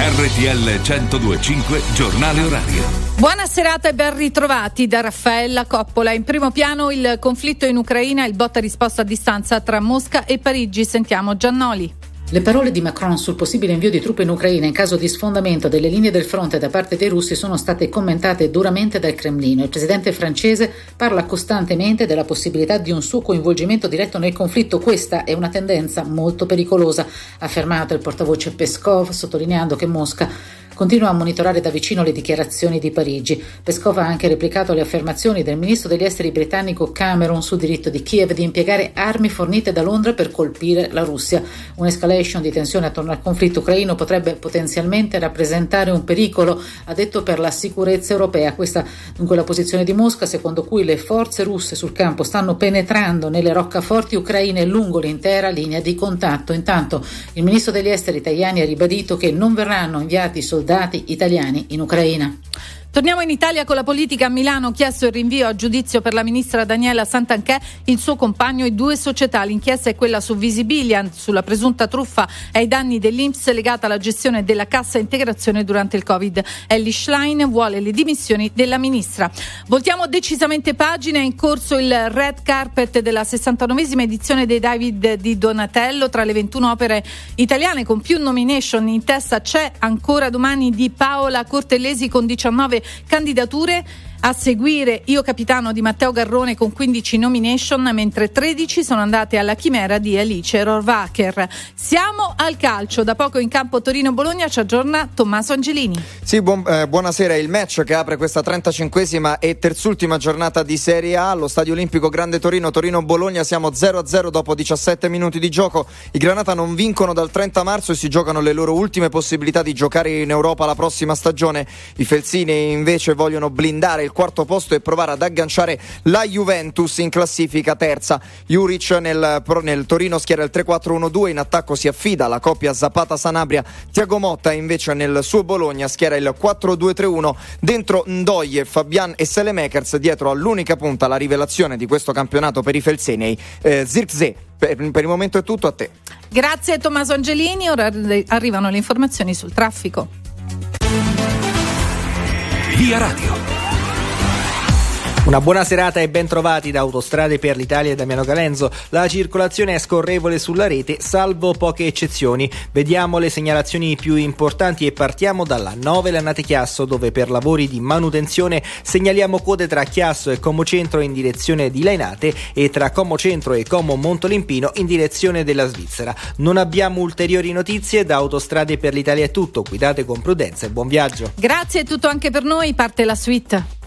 RTL 102.5 Giornale Orario. Buona serata e ben ritrovati da Raffaella Coppola. In primo piano il conflitto in Ucraina, il botta risposta a distanza tra Mosca e Parigi. Sentiamo Giannoli. Le parole di Macron sul possibile invio di truppe in Ucraina in caso di sfondamento delle linee del fronte da parte dei russi sono state commentate duramente dal Cremlino. Il presidente francese parla costantemente della possibilità di un suo coinvolgimento diretto nel conflitto. Questa è una tendenza molto pericolosa, ha affermato il portavoce Peskov, sottolineando che Mosca continua a monitorare da vicino le dichiarazioni di Parigi. Peskov ha anche replicato le affermazioni del ministro degli esteri britannico Cameron sul diritto di Kiev di impiegare armi fornite da Londra per colpire la Russia. Un'escalation di tensione attorno al conflitto ucraino potrebbe potenzialmente rappresentare un pericolo, ha detto, per la sicurezza europea. Questa dunque la posizione di Mosca, secondo cui le forze russe sul campo stanno penetrando nelle roccaforti ucraine lungo l'intera linea di contatto. Intanto il ministro degli esteri Tajani ha ribadito che non verranno inviati soldati italiani in Ucraina. Torniamo in Italia con la politica. A Milano chiesto il rinvio a giudizio per la ministra Daniela Santanchè, il suo compagno e 2 società. L'inchiesta è quella su Visibilia, sulla presunta truffa ai danni dell'INPS legata alla gestione della cassa integrazione durante il Covid. Elly Schlein vuole le dimissioni della ministra. Voltiamo decisamente pagina. È in corso il red carpet della 69esima edizione dei David di Donatello. Tra le 21 opere italiane con più nomination in testa c'è Ancora domani di Paola Cortellesi con 19 candidature. A seguire Io capitano di Matteo Garrone con 15 nomination, mentre 13 sono andate alla Chimera di Alice Rohrwacher. Siamo al calcio. Da poco in campo Torino-Bologna ci aggiorna Tommaso Angelini. Sì, buonasera. Il match che apre questa 35esima e terzultima giornata di Serie A allo Stadio Olimpico Grande Torino, Torino-Bologna. Siamo 0-0 dopo 17 minuti di gioco. I Granata non vincono dal 30 marzo e si giocano le loro ultime possibilità di giocare in Europa la prossima stagione. I Felsini invece vogliono blindare il quarto posto e provare ad agganciare la Juventus in classifica terza. Juric nel Torino schiera il 3-4-1-2, in attacco si affida alla coppia Zapata-Sanabria. Tiago Motta invece nel suo Bologna schiera il 4-2-3-1, dentro Ndoye, Fabian e Selemakers, dietro all'unica punta, la rivelazione di questo campionato per i Felsenei, Zirkzee. Per il momento è tutto, a te. Grazie Tommaso Angelini. Ora arrivano le informazioni sul traffico. Via Radio. Una buona serata e ben trovati da Autostrade per l'Italia e Damiano Calenzo. La circolazione è scorrevole sulla rete, salvo poche eccezioni. Vediamo le segnalazioni più importanti e partiamo dalla 9 Lanate Chiasso, dove per lavori di manutenzione segnaliamo code tra Chiasso e Como Centro in direzione di Lainate e tra Como Centro e Como Montolimpino in direzione della Svizzera. Non abbiamo ulteriori notizie. Da Autostrade per l'Italia è tutto. Guidate con prudenza e buon viaggio. Grazie, è tutto anche per noi. Parte la suite.